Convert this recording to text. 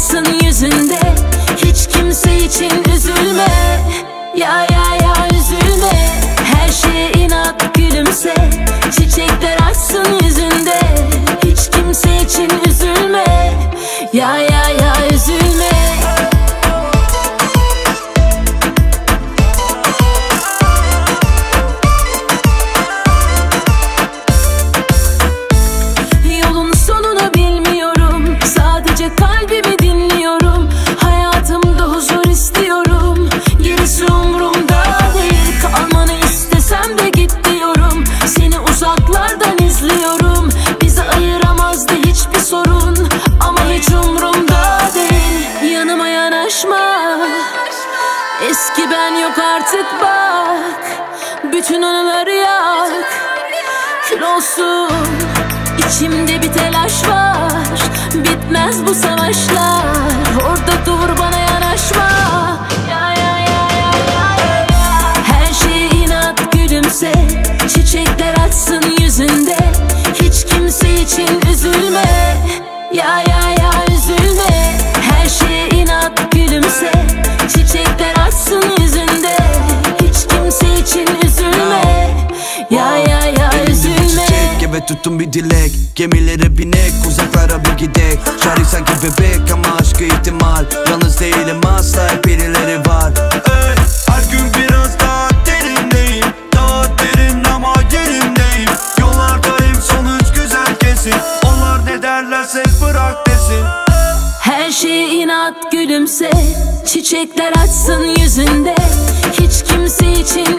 açsın yüzünde. Hiç kimse için üzülme, ya üzülme. Her şeye inat gülümse, çiçekler açsın yüzünde. Hiç kimse için üzülme, ya üzülme. Yolun sonunu bilmiyorum, sadece kalbimi dinliyorum. Hayatımda huzur istiyorum, gerisi umurumda değil. Kalmanı istesem de git diyorum, seni uzaklardan izliyorum. Bizi ayıramazdı hiçbir sorun, ama hiç umurumda değil. Yanıma yanaşma, eski ben yok artık bak. Bütün anıları yak, kül olsun. İçimde bir telaş var, bitmez bu savaşlar. Orada dur, bana yanaşma, her şeye inat gülümse, çiçekler açsın yüzünde. Hiç kimse için üzülme, ya üzülme. Her şeye inat gülümse, çiçekler açsın yüzünde. Hiç kimse için üzülme, ya üzülme. Çiçek gibi tuttum bir dilek, gemilere binek, uzaklara bir gidek. Şarkı sanki bebek ama aşkı ihtimal. Yalnız değilim asla, hep birileri var. Her gün biraz daha derindeyim, daha derin ama yerindeyim. Yollardayım, sonuç güzel kesin. Onlar ne derlerse bırak desin. Her şeye inat gülümse, çiçekler açsın yüzünde. Hiç kimse için